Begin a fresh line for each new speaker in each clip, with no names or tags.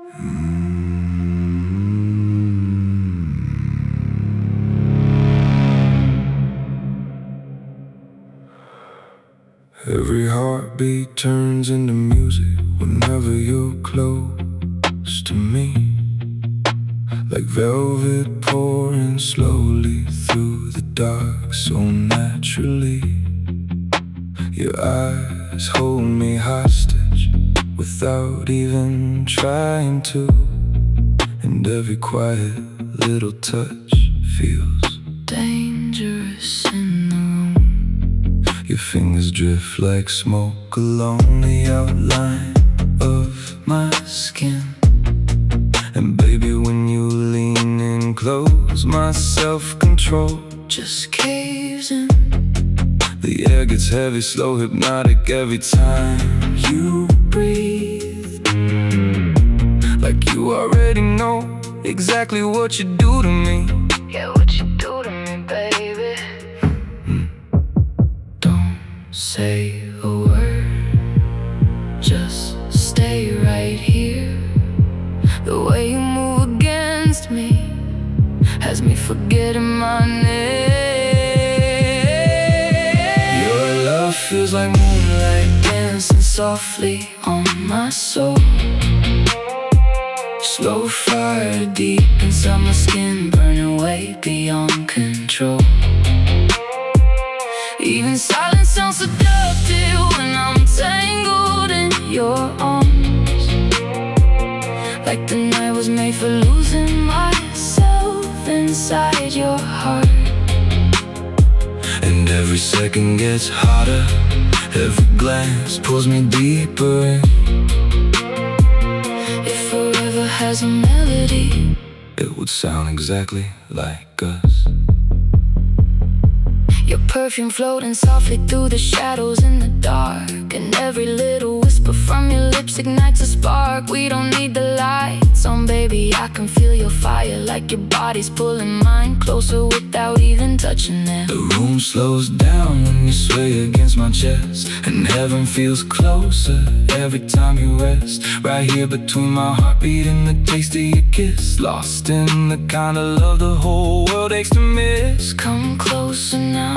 Every heartbeat turns into music whenever you're close to me, like velvet pouring slowly through the dark so naturally. Your eyes hold me hostage without even trying to, and every quiet little touch feels dangerous in the room. Your fingers drift like smoke along the outline of my skin, and baby, when you lean in close, my self-control just caves in. The air gets heavy, slow, hypnotic every time you breathe, like you already know exactly what you do to me.
Yeah, what you do to me, baby.
Don't say a word, just stay right here.
The way you move against me has me forgetting my name.
Your love feels like moonlight
Dancing softly on my soul.
slow fire
Deep inside my skin, burning way beyond control. Even silence sounds seductive when I'm tangled in your arms, like the night was made for losing myself inside your heart.
And every second gets hotter, every glance pulls me deeper in.
If forever has a melody,
it would sound exactly like us.
your perfume floating softly through the shadows in the dark, and every little whisper from your lips ignites a spark. We don't need the lights on, baby, I can feel your fire, like your body's pulling mine closer without even touching it.
The room slows down when you sway against my chest, and heaven feels closer every time you rest. Right here between my heartbeat and the taste of your kiss, lost in the kind of love the whole world aches to miss.
Come closer now,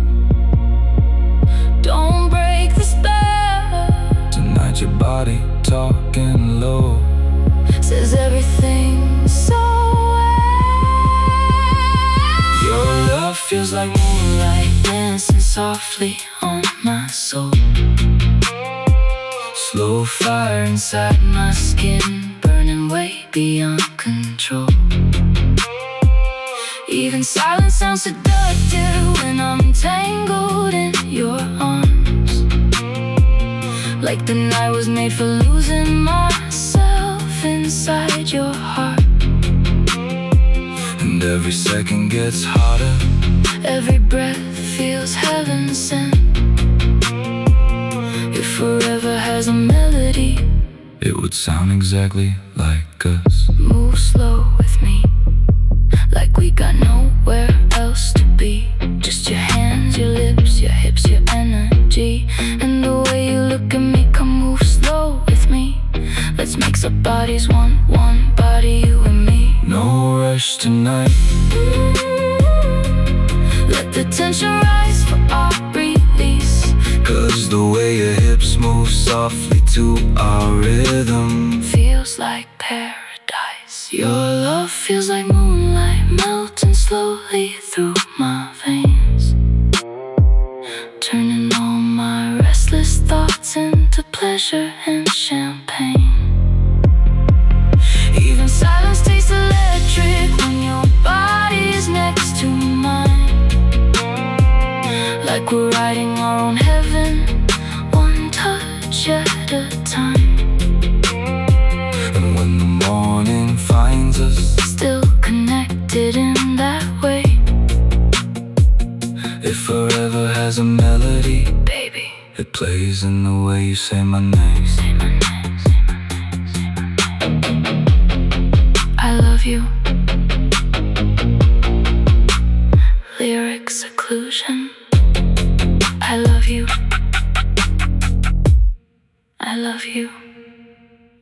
don't break the spell.
Tonight your body talking low
Says everything's so well.
Your love feels like moonlight
Dancing softly on my soul.
slow fire
Inside my skin, burning way beyond control. Even silence sounds seductive when I'm tangled in your arms, like the night was made for losing myself inside your heart.
And every second gets hotter,
Every breath feels heaven sent. If forever has a melody,
it would sound exactly like us.
move slow with me, like we got nowhere else to be. Just your hands, your lips, your hips, your energy, and the way you look at me. Come move slow with me, let's mix our bodies one body, you and me.
No rush tonight,
Let the tension rise for our release,
cause the way your hips move softly to our rhythm
feels like paradise. Your love feels like moonlight melting slowly through my veins, turning all my restless thoughts into pleasure and champagne. Even silence tastes electric when your body is next to mine, like we're writing our own heaven, one touch at a time.
And when the morning finds us
Still connected in that way,
it forever has a melody,
baby.
it plays in the way you say my name.